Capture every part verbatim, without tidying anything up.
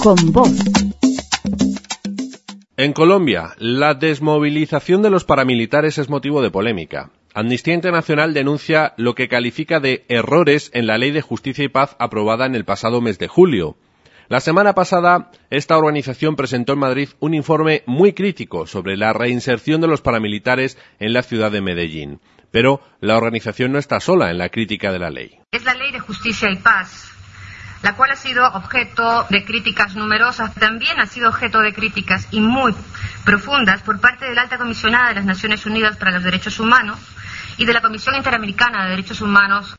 con voz. En Colombia, la desmovilización de los paramilitares es motivo de polémica. Amnistía Internacional denuncia lo que califica de errores en la Ley de Justicia y Paz aprobada en el pasado mes de julio. La semana pasada, esta organización presentó en Madrid un informe muy crítico sobre la reinserción de los paramilitares en la ciudad de Medellín. Pero la organización no está sola en la crítica de la ley. Es la Ley de Justicia y Paz, la cual ha sido objeto de críticas numerosas. También ha sido objeto de críticas y muy profundas por parte de la Alta Comisionada de las Naciones Unidas para los Derechos Humanos y de la Comisión Interamericana de Derechos Humanos.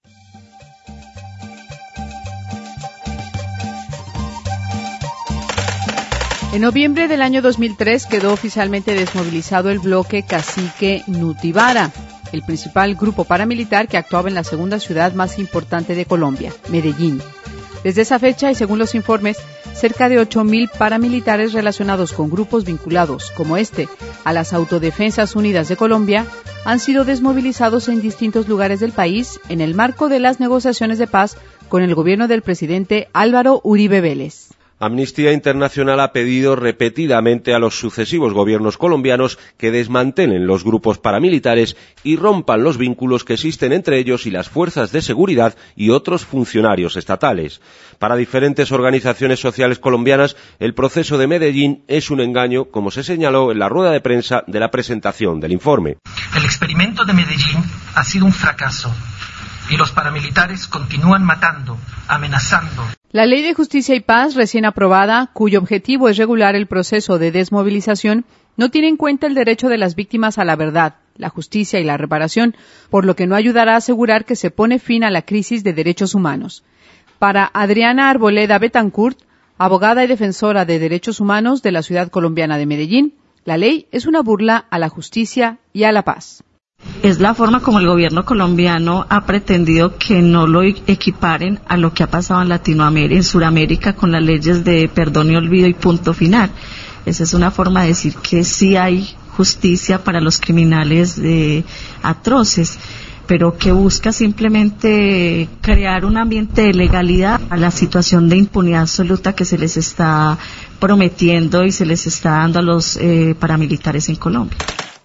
En noviembre del año dos mil tres quedó oficialmente desmovilizado el bloque Cacique Nutibara, el principal grupo paramilitar que actuaba en la segunda ciudad más importante de Colombia, Medellín. Desde esa fecha, y según los informes, cerca de ocho mil paramilitares relacionados con grupos vinculados, como este, a las Autodefensas Unidas de Colombia, han sido desmovilizados en distintos lugares del país en el marco de las negociaciones de paz con el gobierno del presidente Álvaro Uribe Vélez. Amnistía Internacional ha pedido repetidamente a los sucesivos gobiernos colombianos que desmantelen los grupos paramilitares y rompan los vínculos que existen entre ellos y las fuerzas de seguridad y otros funcionarios estatales. Para diferentes organizaciones sociales colombianas, el proceso de Medellín es un engaño, como se señaló en la rueda de prensa de la presentación del informe. El experimento de Medellín ha sido un fracaso y los paramilitares continúan matando, amenazando. La Ley de Justicia y Paz, recién aprobada, cuyo objetivo es regular el proceso de desmovilización, no tiene en cuenta el derecho de las víctimas a la verdad, la justicia y la reparación, por lo que no ayudará a asegurar que se pone fin a la crisis de derechos humanos. Para Adriana Arboleda Betancourt, abogada y defensora de derechos humanos de la ciudad colombiana de Medellín, la ley es una burla a la justicia y a la paz. Es la forma como el gobierno colombiano ha pretendido que no lo equiparen a lo que ha pasado en Latinoamérica, en Sudamérica, con las leyes de perdón y olvido y punto final. Esa es una forma de decir que sí hay justicia para los criminales eh, atroces, pero que busca simplemente crear un ambiente de legalidad a la situación de impunidad absoluta que se les está prometiendo y se les está dando a los eh, paramilitares en Colombia.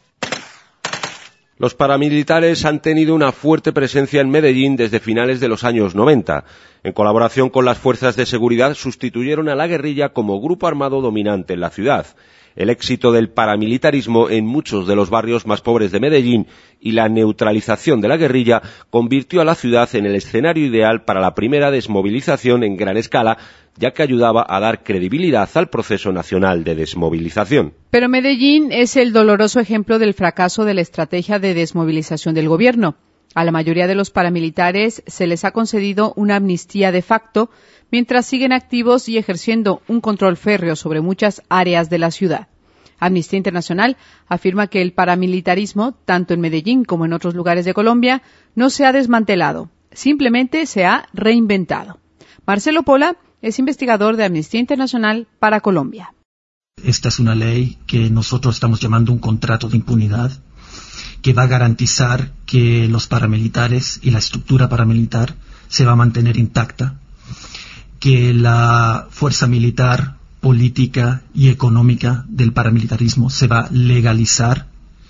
Los paramilitares han tenido una fuerte presencia en Medellín desde finales de los años noventa. En colaboración con las fuerzas de seguridad, sustituyeron a la guerrilla como grupo armado dominante en la ciudad. El éxito del paramilitarismo en muchos de los barrios más pobres de Medellín y la neutralización de la guerrilla convirtió a la ciudad en el escenario ideal para la primera desmovilización en gran escala, ya que ayudaba a dar credibilidad al proceso nacional de desmovilización. Pero Medellín es el doloroso ejemplo del fracaso de la estrategia de desmovilización del gobierno. A la mayoría de los paramilitares se les ha concedido una amnistía de facto, mientras siguen activos y ejerciendo un control férreo sobre muchas áreas de la ciudad. Amnistía Internacional afirma que el paramilitarismo, tanto en Medellín como en otros lugares de Colombia, no se ha desmantelado, simplemente se ha reinventado. Marcelo Pola es investigador de Amnistía Internacional para Colombia. Esta es una ley que nosotros estamos llamando un contrato de impunidad, que va a garantizar que los paramilitares y la estructura paramilitar se va a mantener intacta, que la fuerza militar, política y económica del paramilitarismo se va a legalizar.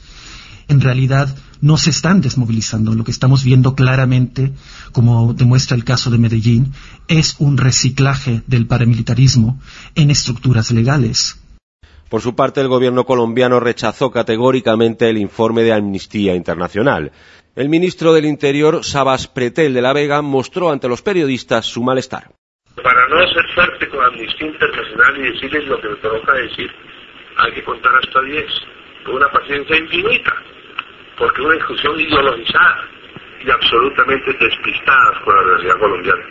En realidad no se están desmovilizando. Lo que estamos viendo claramente, como demuestra el caso de Medellín, es un reciclaje del paramilitarismo en estructuras legales. Por su parte, el gobierno colombiano rechazó categóricamente el informe de Amnistía Internacional. El ministro del Interior, Sabas Pretel de la Vega, mostró ante los periodistas su malestar. Para no ser fuerte con Amnistía Internacional y decirles lo que me provoca decir, hay que contar hasta diez, con una paciencia infinita, porque una discusión ideologizada y absolutamente despistada con la realidad colombiana.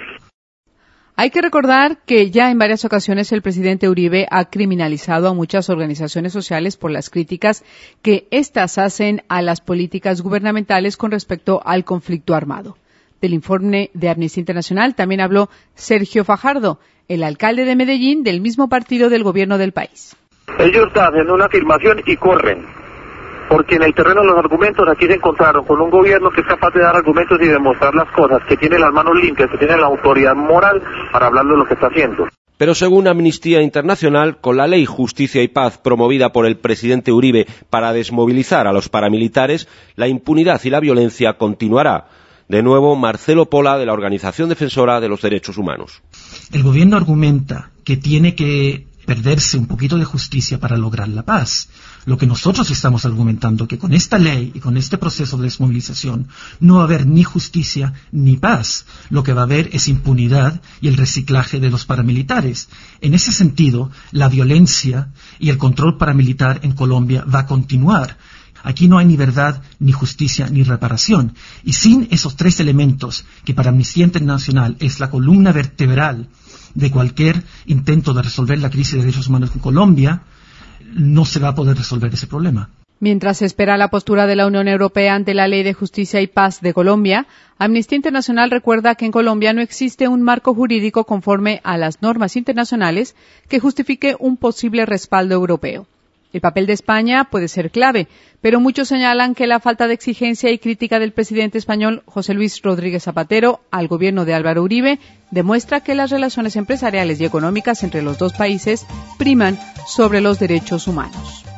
Hay que recordar que ya en varias ocasiones el presidente Uribe ha criminalizado a muchas organizaciones sociales por las críticas que éstas hacen a las políticas gubernamentales con respecto al conflicto armado. Del informe de Amnistía Internacional también habló Sergio Fajardo, el alcalde de Medellín del mismo partido del gobierno del país. Ellos hacen una afirmación y corren, porque en el terreno de los argumentos aquí se encontraron con un gobierno que es capaz de dar argumentos y demostrar las cosas, que tiene las manos limpias, que tiene la autoridad moral para hablar de lo que está haciendo. Pero según Amnistía Internacional, con la ley Justicia y Paz promovida por el presidente Uribe para desmovilizar a los paramilitares, la impunidad y la violencia continuará. De nuevo, Marcelo Pola, de la Organización Defensora de los Derechos Humanos. El gobierno argumenta que tiene que perderse un poquito de justicia para lograr la paz. Lo que nosotros estamos argumentando, que con esta ley y con este proceso de desmovilización no va a haber ni justicia ni paz. Lo que va a haber es impunidad y el reciclaje de los paramilitares. En ese sentido, la violencia y el control paramilitar en Colombia va a continuar. Aquí no hay ni verdad, ni justicia, ni reparación. Y sin esos tres elementos, que para Amnistía Internacional es la columna vertebral de cualquier intento de resolver la crisis de derechos humanos en Colombia, no se va a poder resolver ese problema. Mientras se espera la postura de la Unión Europea ante la Ley de Justicia y Paz de Colombia, Amnistía Internacional recuerda que en Colombia no existe un marco jurídico conforme a las normas internacionales que justifique un posible respaldo europeo. El papel de España puede ser clave, pero muchos señalan que la falta de exigencia y crítica del presidente español José Luis Rodríguez Zapatero al gobierno de Álvaro Uribe demuestra que las relaciones empresariales y económicas entre los dos países priman sobre los derechos humanos.